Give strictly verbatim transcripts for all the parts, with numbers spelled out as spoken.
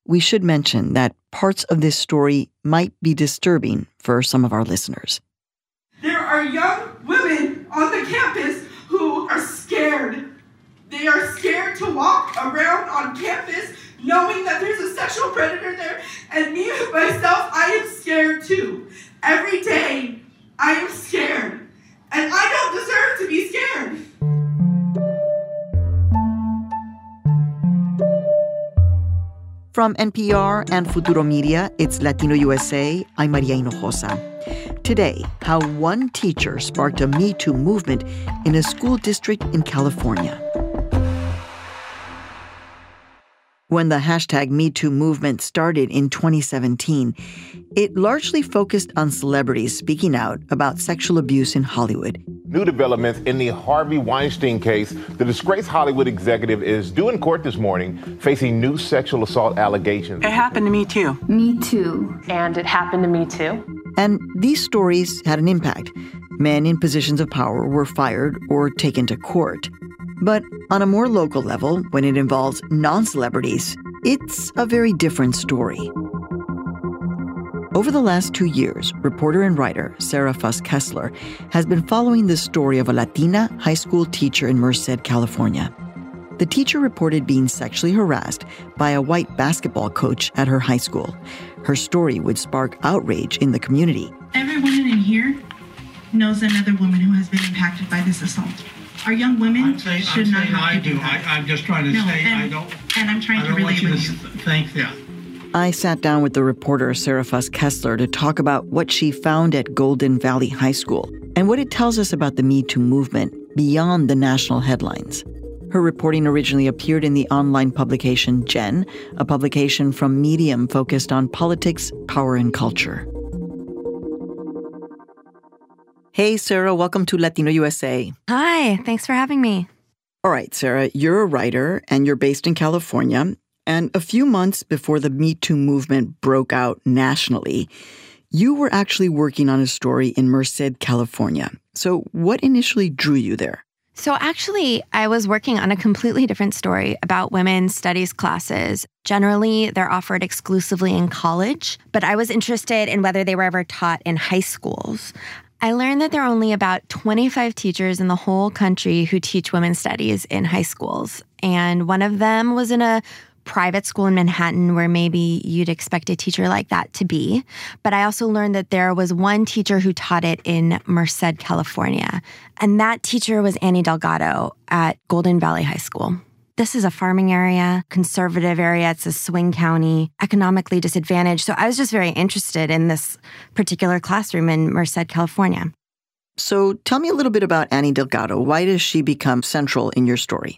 we should mention that parts of this story might be disturbing for some of our listeners. There are young women on the campus who are scared. They are scared to walk around on campus knowing that there's a sexual predator there. And me, myself, I am scared too. Every day, I am scared. And I don't deserve to be scared. From N P R and Futuro Media, it's Latino U S A. I'm Maria Hinojosa. Today, how one teacher sparked a Me Too movement in a school district in California. When the hashtag Me Too movement started in twenty seventeen, it largely focused on celebrities speaking out about sexual abuse in Hollywood. New developments in the Harvey Weinstein case. The disgraced Hollywood executive is due in court this morning, facing new sexual assault allegations. It happened to me too. Me too. And it happened to me too. And these stories had an impact. Men in positions of power were fired or taken to court. But on a more local level, when it involves non-celebrities, it's a very different story. Over the last two years, reporter and writer Sarah Fuss Kessler has been following the story of a Latina high school teacher in Merced, California. The teacher reported being sexually harassed by a white basketball coach at her high school. Her story would spark outrage in the community. Every woman in here knows another woman who has been impacted by this assault. Our young women I'm saying, should I'm not saying have I to do do. that. I, I'm just trying to no, say and, I don't. And I'm trying I to don't relate want you with to you. think that. I sat down with the reporter Sarah Fuss Kessler to talk about what she found at Golden Valley High School and what it tells us about the Me Too movement beyond the national headlines. Her reporting originally appeared in the online publication Jen, a publication from Medium focused on politics, power, and culture. Hey, Sarah, welcome to Latino U S A. Hi, thanks for having me. All right, Sarah, you're a writer and you're based in California. And a few months before the Me Too movement broke out nationally, you were actually working on a story in Merced, California. So what initially drew you there? So actually, I was working on a completely different story about women's studies classes. Generally, they're offered exclusively in college, but I was interested in whether they were ever taught in high schools. I learned that there are only about twenty-five teachers in the whole country who teach women's studies in high schools. And one of them was in a private school in Manhattan where maybe you'd expect a teacher like that to be. But I also learned that there was one teacher who taught it in Merced, California. And that teacher was Annie Delgado at Golden Valley High School. This is a farming area, conservative area. It's a swing county, economically disadvantaged. So I was just very interested in this particular classroom in Merced, California. So tell me a little bit about Annie Delgado. Why does she become central in your story?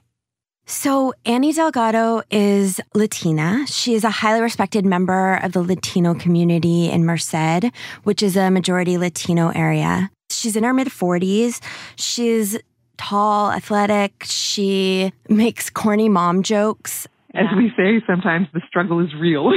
So Annie Delgado is Latina. She is a highly respected member of the Latino community in Merced, which is a majority Latino area. She's in her mid-forties. She's tall, athletic. She makes corny mom jokes. As we say, sometimes the struggle is real.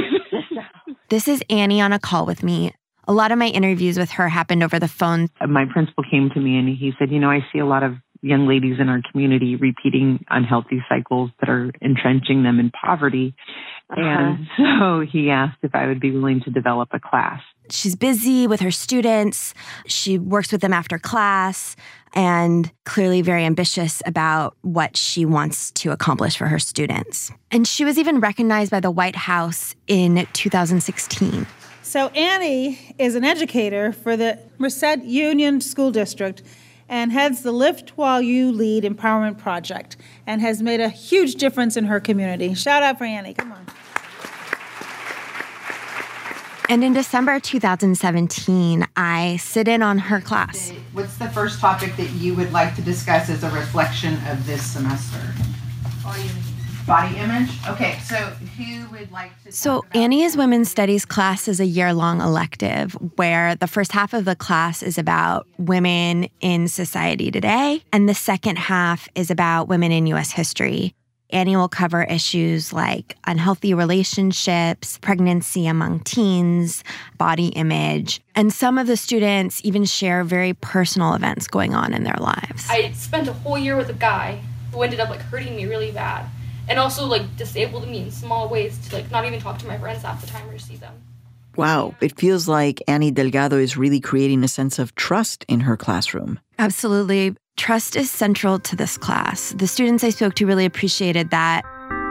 This is Annie on a call with me. A lot of my interviews with her happened over the phone. My principal came to me and he said, you know, I see a lot of young ladies in our community repeating unhealthy cycles that are entrenching them in poverty. Uh-huh. And so he asked if I would be willing to develop a class. She's busy with her students. She works with them after class and clearly very ambitious about what she wants to accomplish for her students. And she was even recognized by the White House in two thousand sixteen. So Annie is an educator for the Merced Union School District and heads the Lift While You Lead Empowerment Project and has made a huge difference in her community. Shout out for Annie. Come on. And in December two thousand seventeen, I sit in on her class. What's the first topic that you would like to discuss as a reflection of this semester? Body image. Body image? Okay, so who would like to... So Annie's Women's Studies class is a year-long elective where the first half of the class is about women in society today, and the second half is about women in U S history. Annie will cover issues like unhealthy relationships, pregnancy among teens, body image, and some of the students even share very personal events going on in their lives. I spent a whole year with a guy who ended up like hurting me really bad. and also like disabled me in small ways to like not even talk to my friends half the time or see them. Wow, it feels like Annie Delgado is really creating a sense of trust in her classroom. Absolutely. Trust is central to this class. The students I spoke to really appreciated that.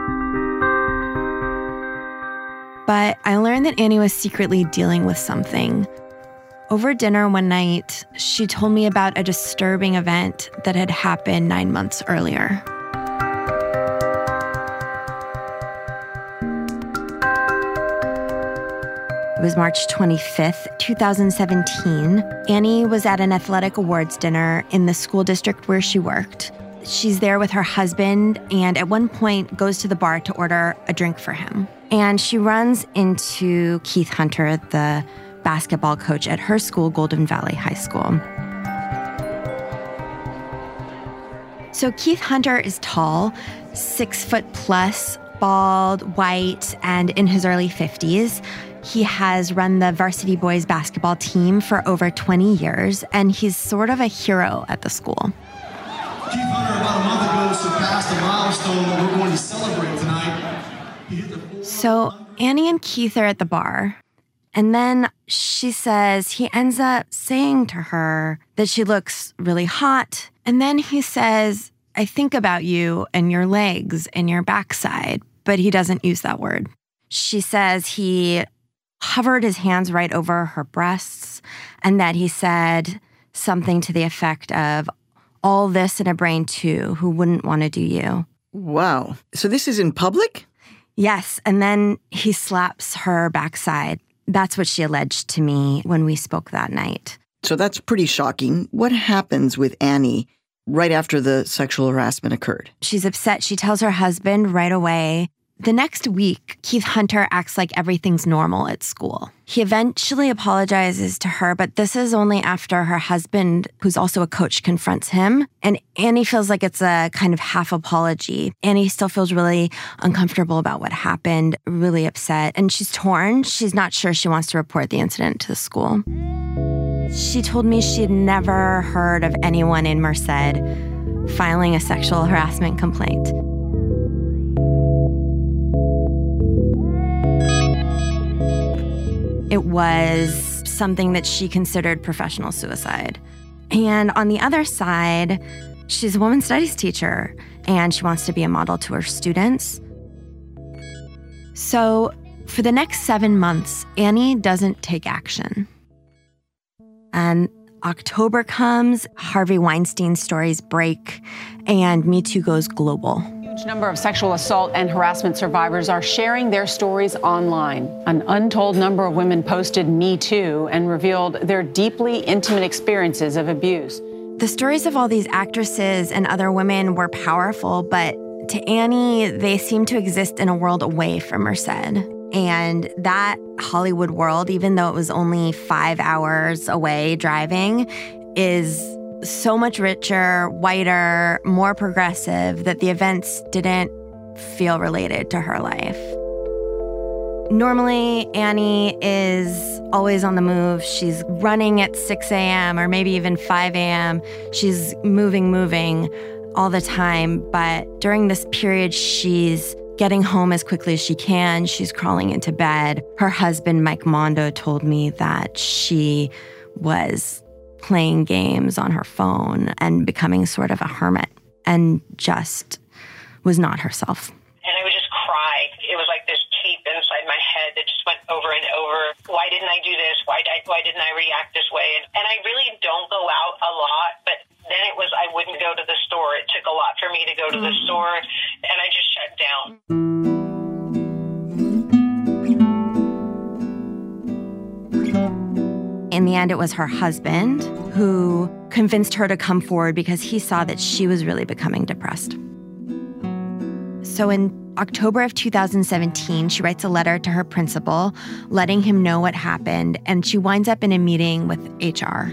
But I learned that Annie was secretly dealing with something. Over dinner one night, she told me about a disturbing event that had happened nine months earlier. It was March twenty-fifth, twenty seventeen. Annie was at an athletic awards dinner in the school district where she worked. She's there with her husband and at one point goes to the bar to order a drink for him. And she runs into Keith Hunter, the basketball coach at her school, Golden Valley High School. So Keith Hunter is tall, six foot plus, bald, white, and in his early fifties. He has run the varsity boys basketball team for over twenty years, and he's sort of a hero at the school. Keith Hunter, about a month ago, surpassed a milestone that we're going to celebrate tonight. He hit the four- So Annie and Keith are at the bar, and then she says he ends up saying to her that she looks really hot, and then he says, "I think about you and your legs and your backside," but he doesn't use that word. She says he hovered his hands right over her breasts, and that he said something to the effect of, "All this in a brain too, who wouldn't want to do you?" Wow. So this is in public? Yes, and then he slaps her backside. That's what she alleged to me when we spoke that night. So that's pretty shocking. What happens with Annie right after the sexual harassment occurred? She's upset. She tells her husband right away. The next week, Keith Hunter acts like everything's normal at school. He eventually apologizes to her, but this is only after her husband, who's also a coach, confronts him. And Annie feels like it's a kind of half apology. Annie still feels really uncomfortable about what happened, really upset. And she's torn. She's not sure she wants to report the incident to the school. She told me she'd never heard of anyone in Merced filing a sexual harassment complaint. It was something that she considered professional suicide. And on the other side, she's a women's studies teacher, and she wants to be a model to her students. So for the next seven months, Annie doesn't take action. And October comes, Harvey Weinstein stories break, and Me Too goes global. A huge number of sexual assault and harassment survivors are sharing their stories online. An untold number of women posted Me Too and revealed their deeply intimate experiences of abuse. The stories of all these actresses and other women were powerful, but to Annie, they seemed to exist in a world away from Merced. And that Hollywood world, even though it was only five hours away driving, is so much richer, whiter, more progressive that the events didn't feel related to her life. Normally, Annie is always on the move. She's running at six a.m. or maybe even five a.m. She's moving, moving all the time. But during this period, she's getting home as quickly as she can. She's crawling into bed. Her husband, Mike Mondo, told me that she was playing games on her phone and becoming sort of a hermit and just was not herself. And I would just cry. It was like this tape inside my head that just went over and over. Why didn't I do this? Why, did I, why didn't I react this way? And, and I really don't go out a lot, but then it was I wouldn't go to the store. It took a lot for me to go to the store, and I just shut down. In the end, it was her husband who convinced her to come forward because he saw that she was really becoming depressed. So in October of two thousand seventeen, she writes a letter to her principal, letting him know what happened, and she winds up in a meeting with H R.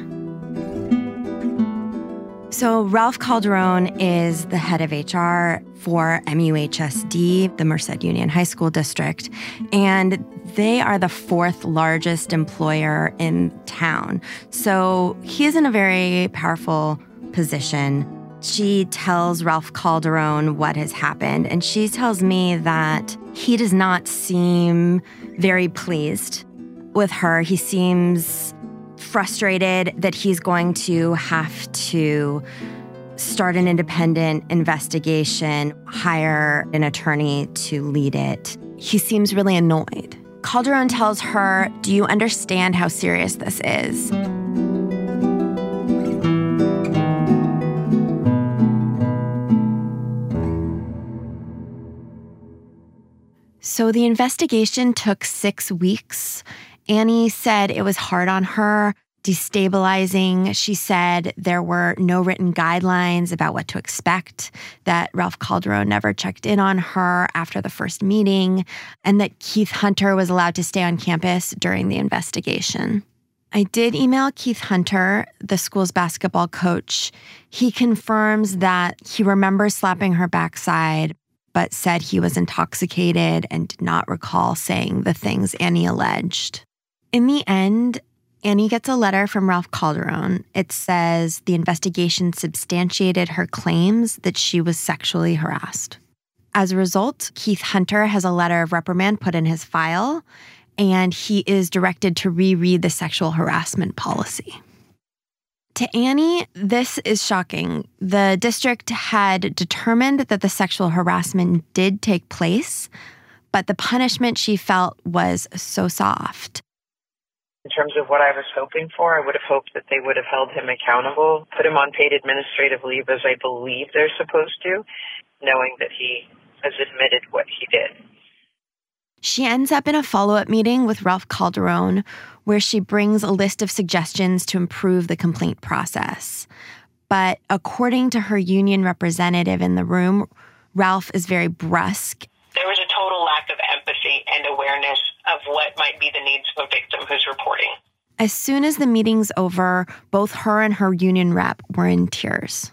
So Ralph Calderon is the head of H R for M U H S D, the Merced Union High School District, and they are the fourth largest employer in town. So he is in a very powerful position. She tells Ralph Calderon what has happened, and she tells me that he does not seem very pleased with her. He seems frustrated that he's going to have to start an independent investigation, hire an attorney to lead it. He seems really annoyed. Calderon tells her, "Do you understand how serious this is?" So the investigation took six weeks. Annie said it was hard on her, destabilizing. She said there were no written guidelines about what to expect, that Ralph Calderon never checked in on her after the first meeting, and that Keith Hunter was allowed to stay on campus during the investigation. I did email Keith Hunter, the school's basketball coach. He confirms that he remembers slapping her backside, but said he was intoxicated and did not recall saying the things Annie alleged. In the end, Annie gets a letter from Ralph Calderon. It says the investigation substantiated her claims that she was sexually harassed. As a result, Keith Hunter has a letter of reprimand put in his file, and he is directed to reread the sexual harassment policy. To Annie, this is shocking. The district had determined that the sexual harassment did take place, but the punishment she felt was so soft. In terms of what I was hoping for, I would have hoped that they would have held him accountable, put him on paid administrative leave as I believe they're supposed to, knowing that he has admitted what he did. She ends up in a follow-up meeting with Ralph Calderon, where she brings a list of suggestions to improve the complaint process. But according to her union representative in the room, Ralph is very brusque. There was a total lack of empathy and awareness of what might be the needs of a victim who's reporting. As soon as the meeting's over, both her and her union rep were in tears.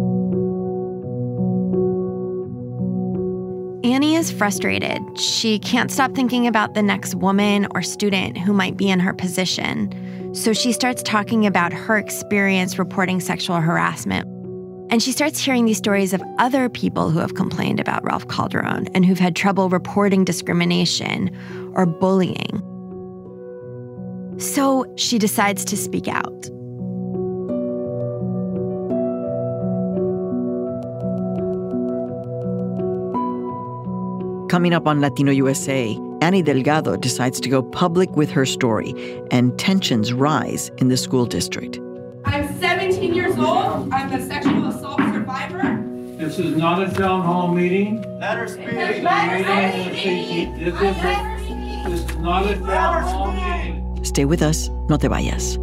Annie is frustrated. She can't stop thinking about the next woman or student who might be in her position. So she starts talking about her experience reporting sexual harassment. And she starts hearing these stories of other people who have complained about Ralph Calderon and who've had trouble reporting discrimination or bullying. So she decides to speak out. Coming up on Latino U S A, Annie Delgado decides to go public with her story, and tensions rise in the school district. I'm seventeen years old. I'm a sexual assault survivor. This is not a town hall meeting. Let her speak. This is This is a- this is not a town hall meeting. Stay with us, no te vayas.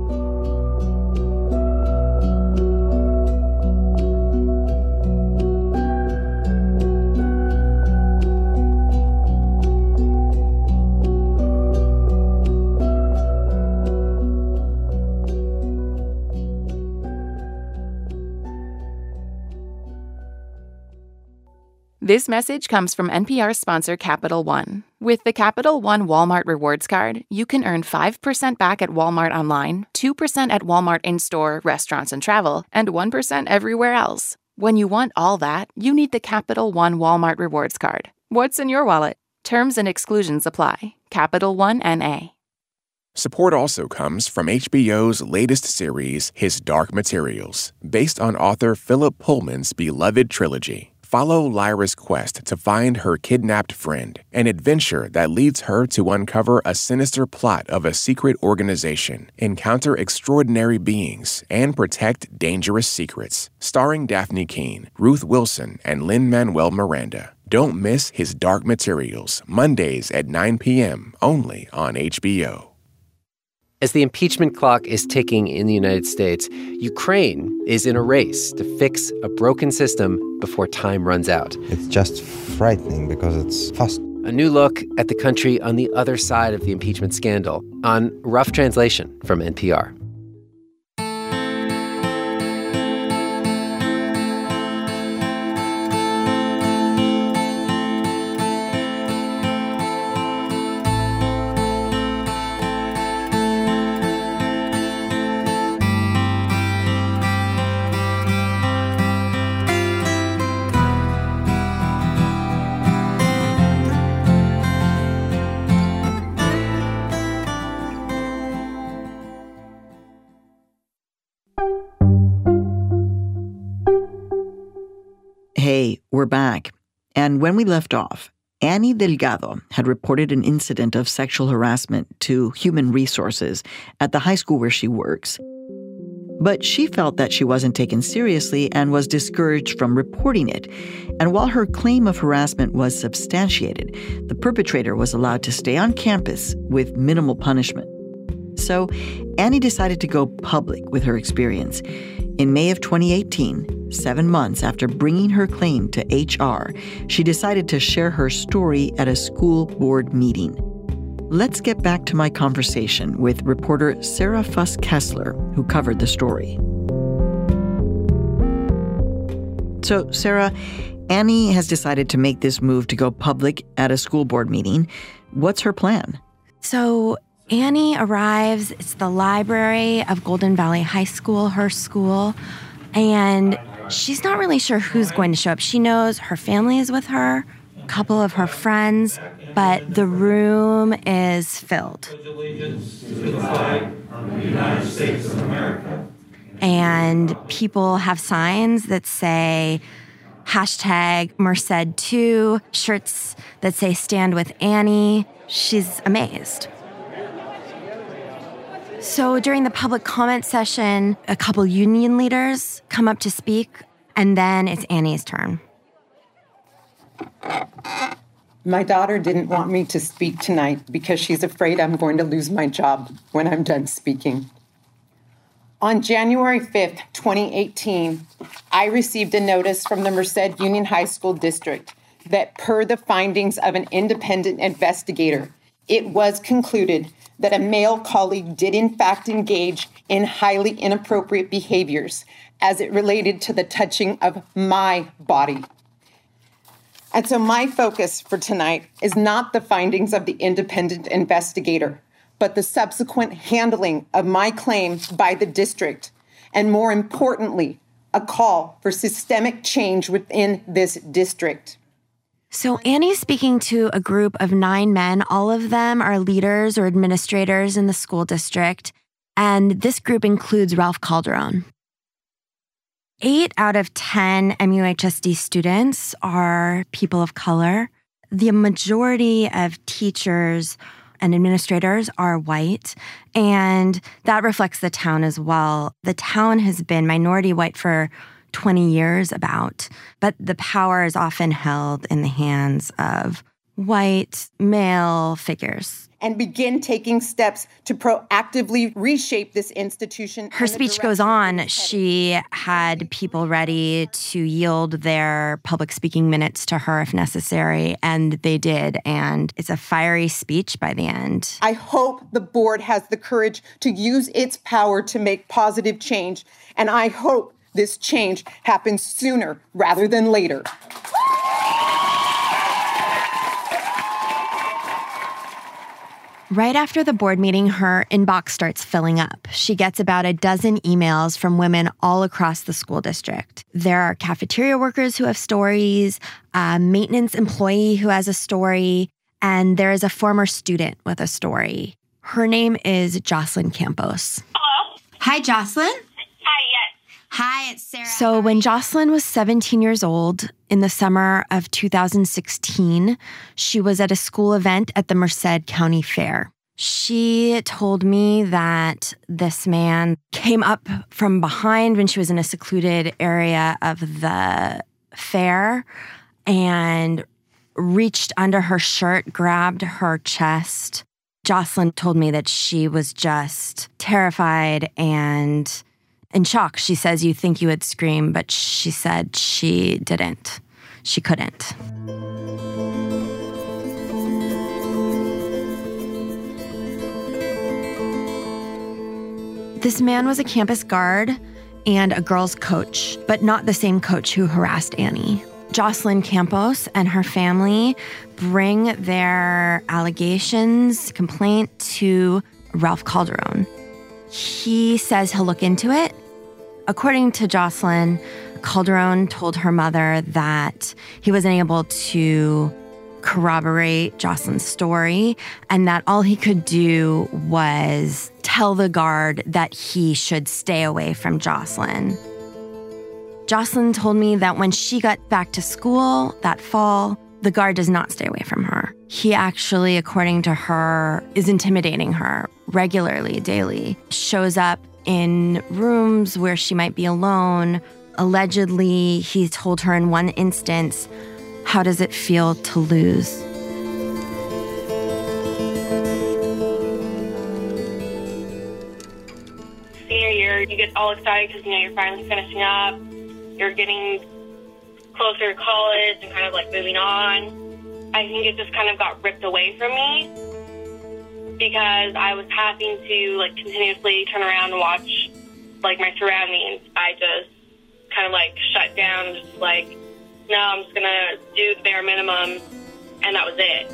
This message comes from N P R sponsor Capital One. With the Capital One Walmart Rewards Card, you can earn five percent back at Walmart online, two percent at Walmart in-store, restaurants, and travel, and one percent everywhere else. When you want all that, you need the Capital One Walmart Rewards Card. What's in your wallet? Terms and exclusions apply. Capital One N A. Support also comes from H B O's latest series, His Dark Materials, based on author Philip Pullman's beloved trilogy. Follow Lyra's quest to find her kidnapped friend, an adventure that leads her to uncover a sinister plot of a secret organization, encounter extraordinary beings, and protect dangerous secrets. Starring Daphne Keane, Ruth Wilson, and Lin-Manuel Miranda. Don't miss His Dark Materials, Mondays at nine p.m., only on H B O. As the impeachment clock is ticking in the United States, Ukraine is in a race to fix a broken system before time runs out. It's just frightening because it's fast. A new look at the country on the other side of the impeachment scandal on Rough Translation from N P R. We're back. And when we left off, Annie Delgado had reported an incident of sexual harassment to Human Resources at the high school where she works. But she felt that she wasn't taken seriously and was discouraged from reporting it. And while her claim of harassment was substantiated, the perpetrator was allowed to stay on campus with minimal punishment. So Annie decided to go public with her experience. In May of twenty eighteen, seven months after bringing her claim to H R, she decided to share her story at a school board meeting. Let's get back to my conversation with reporter Sarah Fuss Kessler, who covered the story. So, Sarah, Annie has decided to make this move to go public at a school board meeting. What's her plan? So Annie arrives. It's the library of Golden Valley High School, her school, and she's not really sure who's going to show up. She knows her family is with her, a couple of her friends, but the room is filled. Allegiance to the flag of the United States of America. And people have signs that say hashtag Merced two, shirts that say stand with Annie. She's amazed. So during the public comment session, a couple union leaders come up to speak, and then it's Annie's turn. My daughter didn't want me to speak tonight because she's afraid I'm going to lose my job when I'm done speaking. On January fifth, twenty eighteen, I received a notice from the Merced Union High School District that per the findings of an independent investigator, it was concluded that a male colleague did in fact engage in highly inappropriate behaviors as it related to the touching of my body. And so my focus for tonight is not the findings of the independent investigator, but the subsequent handling of my claim by the district, and more importantly, a call for systemic change within this district. So Annie's speaking to a group of nine men. All of them are leaders or administrators in the school district, and this group includes Ralph Calderon. Eight out of ten M U H S D students are people of color. The majority of teachers and administrators are white, and that reflects the town as well. The town has been minority white for twenty years about, but the power is often held in the hands of white male figures. And begin taking steps to proactively reshape this institution. Her speech goes on. She had people ready to yield their public speaking minutes to her if necessary, and they did. And it's a fiery speech by the end. I hope the board has the courage to use its power to make positive change, and I hope this change happens sooner rather than later. Right after the board meeting, her inbox starts filling up. She gets about a dozen emails from women all across the school district. There are cafeteria workers who have stories, a maintenance employee who has a story, and there is a former student with a story. Her name is Jocelyn Campos. Hello? Hi, Jocelyn. Hi, yes. Hi, it's Sarah. So when Jocelyn was seventeen years old, in the summer of two thousand sixteen, she was at a school event at the Merced County Fair. She told me that this man came up from behind when she was in a secluded area of the fair and reached under her shirt, grabbed her chest. Jocelyn told me that she was just terrified and in shock. She says, you think you would scream, but she said she didn't. She couldn't. This man was a campus guard and a girls' coach, but not the same coach who harassed Annie. Jocelyn Campos and her family bring their allegations, complaint to Ralph Calderon. He says he'll look into it. According to Jocelyn, Calderon told her mother that he wasn't able to corroborate Jocelyn's story and that all he could do was tell the guard that he should stay away from Jocelyn. Jocelyn told me that when she got back to school that fall, the guard does not stay away from her. He actually, according to her, is intimidating her regularly, daily. Shows up in rooms where she might be alone. Allegedly, he told her in one instance, "How does it feel to lose?" Senior year, you get all excited because, you know, you're finally finishing up. You're getting closer to college and kind of like moving on. I think it just kind of got ripped away from me because I was having to like continuously turn around and watch like my surroundings. I just kind of like shut down, just like, no, I'm just gonna do the bare minimum, and that was it.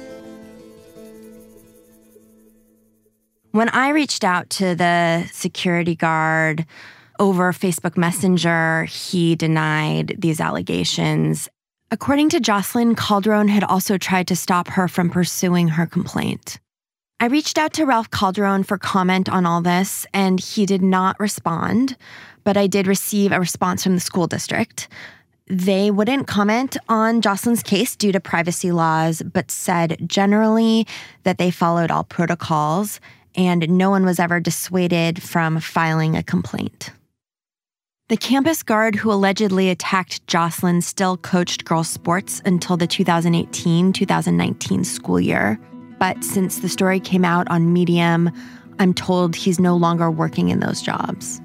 When I reached out to the security guard over Facebook Messenger, he denied these allegations. According to Jocelyn, Calderon had also tried to stop her from pursuing her complaint. I reached out to Ralph Calderon for comment on all this, and he did not respond, but I did receive a response from the school district. They wouldn't comment on Jocelyn's case due to privacy laws, but said generally that they followed all protocols and no one was ever dissuaded from filing a complaint. The campus guard who allegedly attacked Jocelyn still coached girls' sports until the two thousand eighteen two thousand nineteen school year. But since the story came out on Medium, I'm told he's no longer working in those jobs.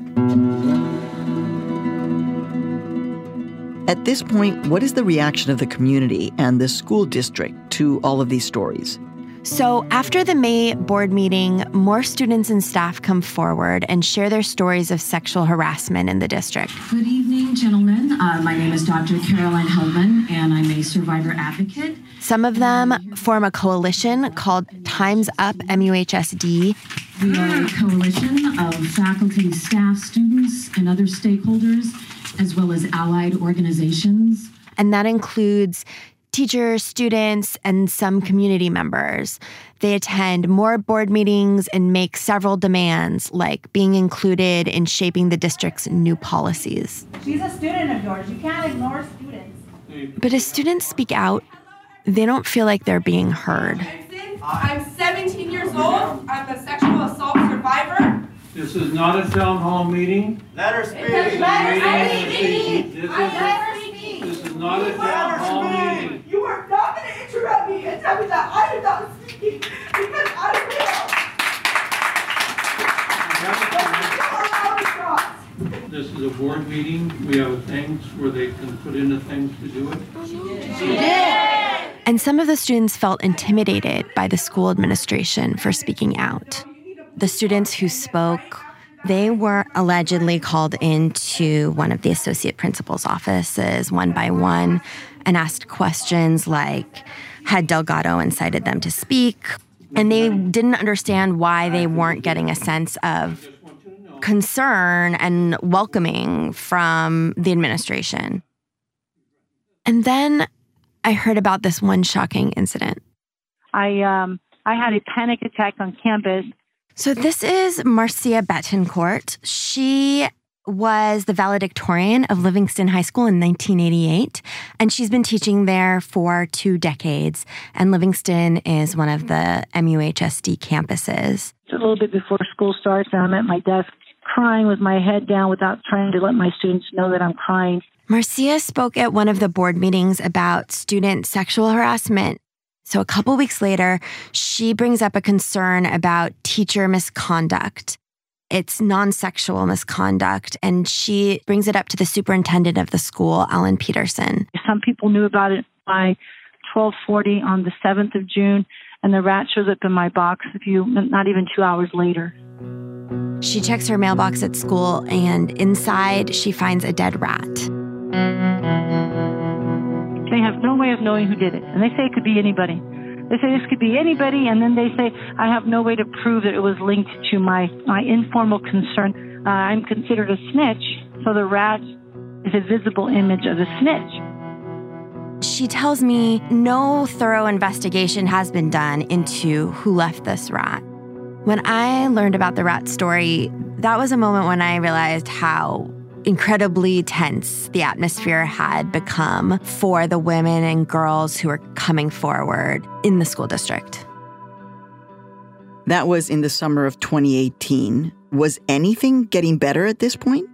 At this point, what is the reaction of the community and the school district to all of these stories? So after the May board meeting, more students and staff come forward and share their stories of sexual harassment in the district. Good evening, gentlemen. Uh, my name is Doctor Caroline Heldman, and I'm a survivor advocate. Some of them form a coalition called Time's Up M U H S D. We are a coalition of faculty, staff, students, and other stakeholders, as well as allied organizations. And that includes teachers, students, and some community members. They attend more board meetings and make several demands, like being included in shaping the district's new policies. She's a student of yours. You can't ignore students. But as students speak out, they don't feel like they're being heard. I'm seventeen years old. I'm a sexual assault survivor. This is not a town hall meeting. Let her speak. Let her speak. This is, this is not a town hall meeting. You are not going to interrupt me and tell me that I am not speaking because I will. This is a board meeting. We have things where they can put in the things to do it. She did. And some of the students felt intimidated by the school administration for speaking out. The students who spoke, they were allegedly called into one of the associate principal's offices one by one and asked questions like, had Delgado incited them to speak? And they didn't understand why they weren't getting a sense of concern and welcoming from the administration. And then I heard about this one shocking incident. I um I had a panic attack on campus. So this is Marcia Betancourt. She was the valedictorian of Livingston High School in nineteen eighty-eight, and she's been teaching there for two decades. And Livingston is one of the M U H S D campuses. It's a little bit before school starts, and I'm at my desk crying with my head down without trying to let my students know that I'm crying. Marcia spoke at one of the board meetings about student sexual harassment. So a couple weeks later, she brings up a concern about teacher misconduct. It's non-sexual misconduct, and she brings it up to the superintendent of the school, Alan Peterson. Some people knew about it by twelve forty on the seventh of June, and the rat shows up in my box a few, not even two hours later. She checks her mailbox at school, and inside she finds a dead rat. They have no way of knowing who did it. And they say it could be anybody. They say this could be anybody, and then they say, I have no way to prove that it was linked to my, my informal concern. Uh, I'm considered a snitch, so the rat is a visible image of the snitch. She tells me no thorough investigation has been done into who left this rat. When I learned about the rat story, that was a moment when I realized how incredibly tense the atmosphere had become for the women and girls who were coming forward in the school district. That was in the summer of twenty eighteen. Was anything getting better at this point?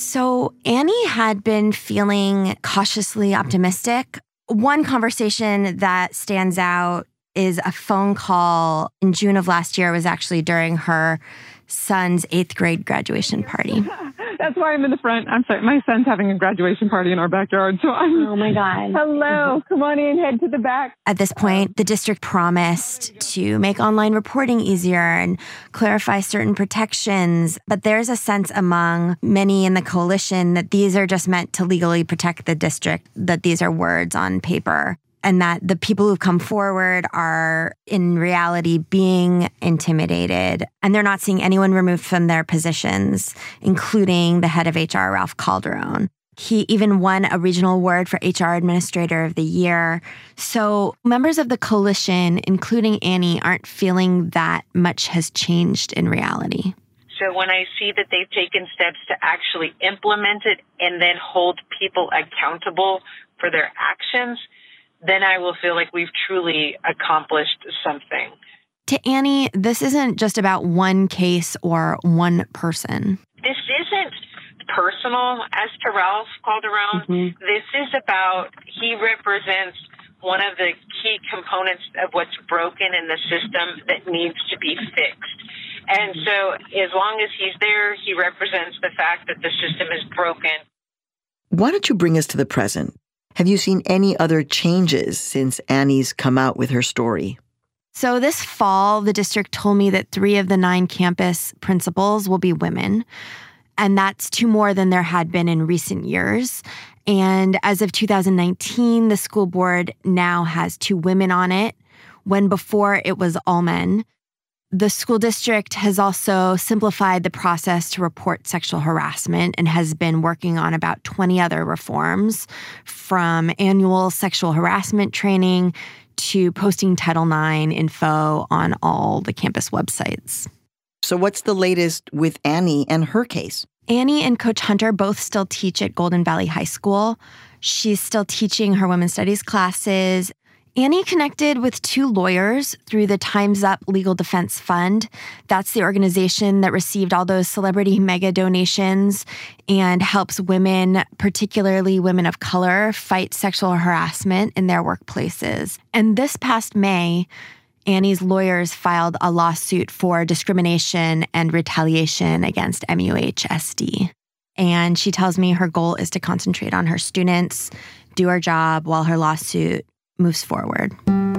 So Annie had been feeling cautiously optimistic. One conversation that stands out is a phone call in June of last year. It was actually during her son's eighth grade graduation party. That's why I'm in the front. I'm sorry. My son's having a graduation party in our backyard. So I'm. Oh, my God. Hello. Come on in. Head to the back. At this point, the district promised to make online reporting easier and clarify certain protections. But there's a sense among many in the coalition that these are just meant to legally protect the district, that these are words on paper, and that the people who've come forward are in reality being intimidated, and they're not seeing anyone removed from their positions, including the head of H R, Ralph Calderon. He even won a regional award for H R Administrator of the Year. So members of the coalition, including Annie, aren't feeling that much has changed in reality. So when I see that they've taken steps to actually implement it and then hold people accountable for their actions, then I will feel like we've truly accomplished something. To Annie, this isn't just about one case or one person. This isn't personal as to Ralph Calderon. Mm-hmm. This is about, he represents one of the key components of what's broken in the system that needs to be fixed. And so as long as he's there, he represents the fact that the system is broken. Why don't you bring us to the present? Have you seen any other changes since Annie's come out with her story? So this fall, the district told me that three of the nine campus principals will be women. And that's two more than there had been in recent years. And as of two thousand nineteen, the school board now has two women on it, when before it was all men. The school district has also simplified the process to report sexual harassment and has been working on about twenty other reforms, from annual sexual harassment training to posting Title nine info on all the campus websites. So what's the latest with Annie and her case? Annie and Coach Hunter both still teach at Golden Valley High School. She's still teaching her women's studies classes. Annie connected with two lawyers through the Time's Up Legal Defense Fund. That's the organization that received all those celebrity mega donations and helps women, particularly women of color, fight sexual harassment in their workplaces. And this past May, Annie's lawyers filed a lawsuit for discrimination and retaliation against M U H S D. And she tells me her goal is to concentrate on her students, do her job while her lawsuit moves forward.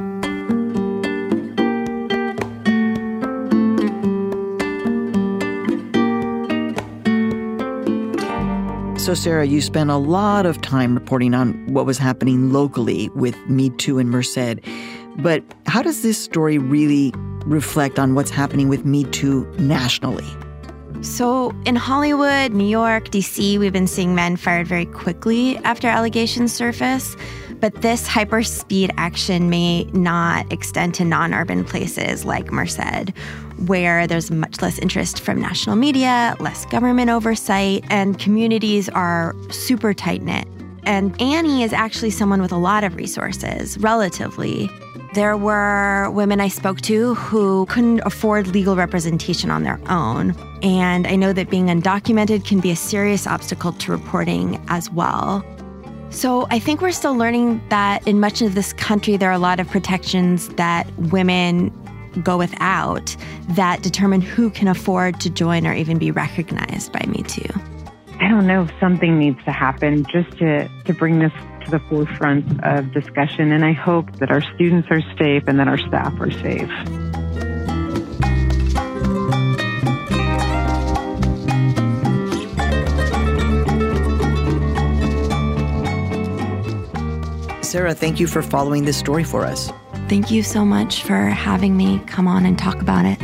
So, Sarah, you spent a lot of time reporting on what was happening locally with Me Too and Merced. But how does this story really reflect on what's happening with Me Too nationally? So in Hollywood, New York, D C, we've been seeing men fired very quickly after allegations surface. But this hyper-speed action may not extend to non-urban places like Merced, where there's much less interest from national media, less government oversight, and communities are super tight-knit. And Annie is actually someone with a lot of resources, relatively. There were women I spoke to who couldn't afford legal representation on their own. And I know that being undocumented can be a serious obstacle to reporting as well. So I think we're still learning that in much of this country, there are a lot of protections that women go without that determine who can afford to join or even be recognized by Me Too. I don't know if something needs to happen just to, to bring this to the forefront of discussion. And I hope that our students are safe and that our staff are safe. Sarah, thank you for following this story for us. Thank you so much for having me come on and talk about it.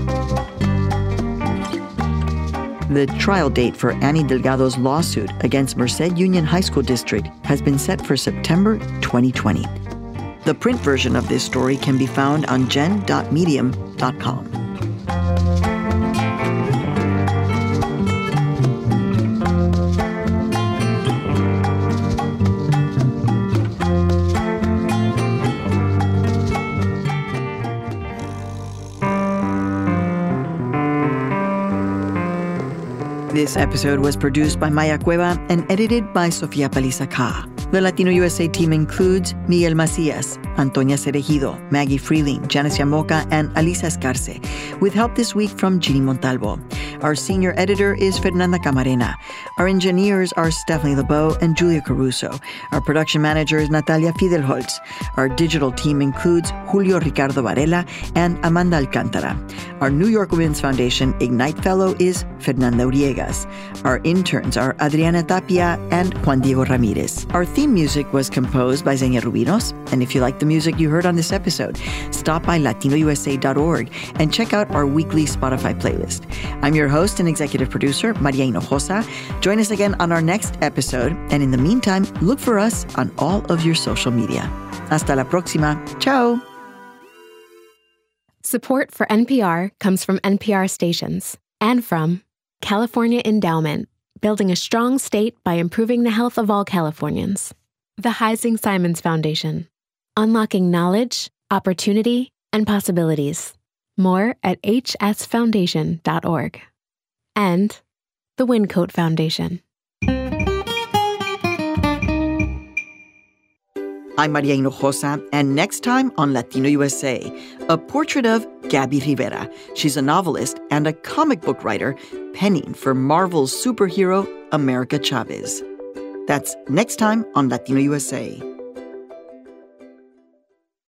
The trial date for Annie Delgado's lawsuit against Merced Union High School District has been set for September twenty twenty. The print version of this story can be found on gen dot medium dot com. This episode was produced by Maya Cueva and edited by Sofia Paliza Ka. The Latino U S A team includes Miguel Macias, Antonia Cerejido, Maggie Freeling, Janice Yamoca, and Alisa Escarce, with help this week from Ginny Montalvo. Our senior editor is Fernanda Camarena. Our engineers are Stephanie LeBeau and Julia Caruso. Our production manager is Natalia Fidelholtz. Our digital team includes Julio Ricardo Varela and Amanda Alcantara. Our New York Women's Foundation Ignite Fellow is Fernanda Uriegas. Our interns are Adriana Tapia and Juan Diego Ramirez. Our theme music was composed by Xenia Rubinos. And if you like the music you heard on this episode, stop by latino u s a dot org and check out our weekly Spotify playlist. I'm your host and executive producer, Maria Hinojosa. Join us again on our next episode. And in the meantime, look for us on all of your social media. Hasta la próxima. Ciao. Support for N P R comes from N P R stations and from California Endowment, building a strong state by improving the health of all Californians. The Heising Simons Foundation, unlocking knowledge, opportunity, and possibilities. More at h s foundation dot org. And the Wincoat Foundation. I'm Maria Hinojosa, and next time on Latino U S A, a portrait of Gabby Rivera. She's a novelist and a comic book writer penning for Marvel's superhero America Chavez. That's next time on Latino U S A.